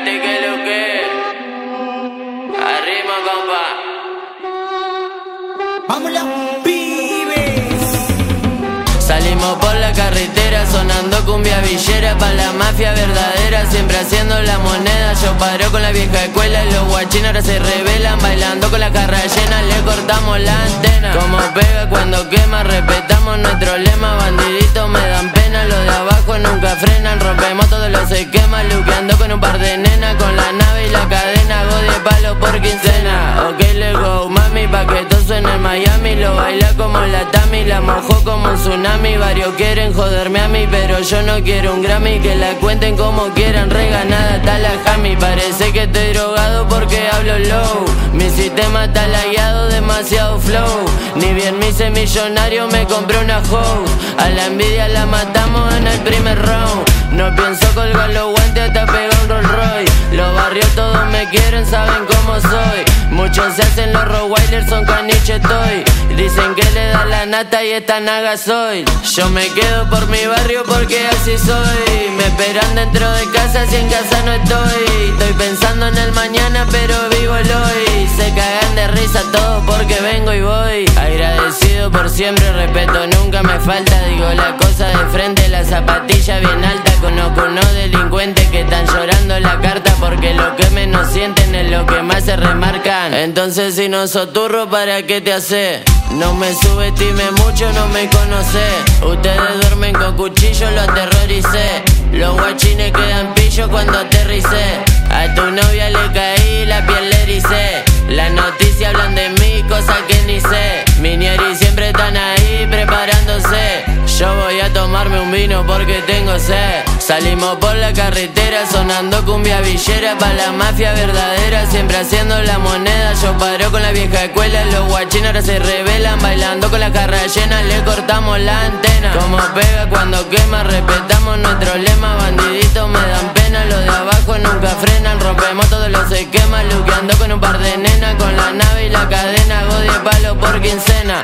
Alegate que lo que arrima, compa. ¡Vámonos, pibes! Salimos por la carretera sonando cumbia villera pa' la mafia verdadera, siempre haciendo la moneda. Yo paro con la vieja escuela y los guachines ahora se rebelan, bailando con la jarra llena, le cortamos la antena. Como pega cuando quema, respetamos nuestro lema. Bandiditos me dan pena, los de abajo nunca frenan. Rompemos todos los esquemas, luqueando con un par de nenas. Con la nave y la cadena, hago 10 palos por quincena. Ok, let's go, mami, pa' que todo suene en Miami. Lo baila como la Tami, la mojó como un tsunami. Varios quieren joderme a mí, pero yo no quiero un Grammy. Que la cuenten como quieran, reganada está la Jami. Parece que estoy drogado porque hablo low. Mi sistema está lagueado, demasiado flow. Ni bien me hice millonario, me compré una hoe. A la envidia la matamos en el primer round. No pienso colgar los guantes hasta pegar un Rolls Royce. Los barrios todos me quieren, saben cómo soy. Muchos se hacen los Rottweilers, son caniche estoy. Dicen que le da la nata y esta naga soy. Yo me quedo por mi barrio porque así soy. Me esperan dentro de casa si en casa no estoy. Estoy pensando en el mañana pero vivo el hoy. Se cagan de risa todos porque vengo y voy. Agradecido por siempre, respeto nunca me falta. Digo la cosa de frente, la zapatilla bien alta. Conozco unos delincuentes que están llorando la carta porque lo que menos sienten es lo que más se remarcan. Entonces si no sos turro, ¿para qué te hace? No me subestime mucho, no me conoce. Ustedes duermen con cuchillo, lo aterroricé. Los guachines quedan pillos cuando aterricé. A tu novia le caí, la piel le ericé. Las noticias hablan de mí, cosas que ni sé. Minieri siempre están ahí preparándose. Yo voy a tomarme un vino porque tengo sed. Salimos por la carretera sonando cumbia villera pa' la mafia verdadera, siempre haciendo la moneda. Yo paro con la vieja escuela, los guachines ahora se rebelan, bailando con la jarra llena, le cortamos la antena. Como pega cuando quema, respetamos nuestro lema. Bandiditos me dan pena, los de abajo nunca frenan. Rompemos todos los esquemas, luqueando con un par de nenas. Con la nave y la cadena, hago 10 palos por quincena.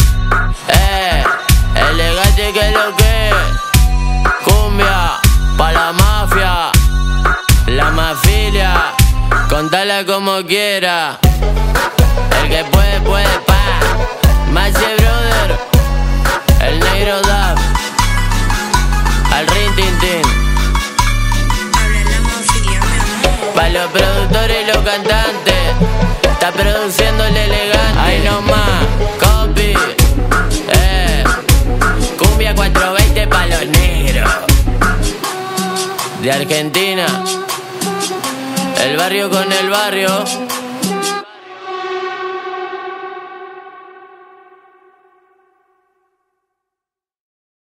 Elegante que lo que cumbia pa' la mafia, la mafilia, contala como quiera. El que puede, puede, pa. Maxi Brother, el negro Dab, al Rin Tin Tin. Pa' los productores y los cantantes, está produciendo el elegante. Ahí nomás, copy. Cumbia 420 pa' los negros de Argentina. El barrio con el barrio.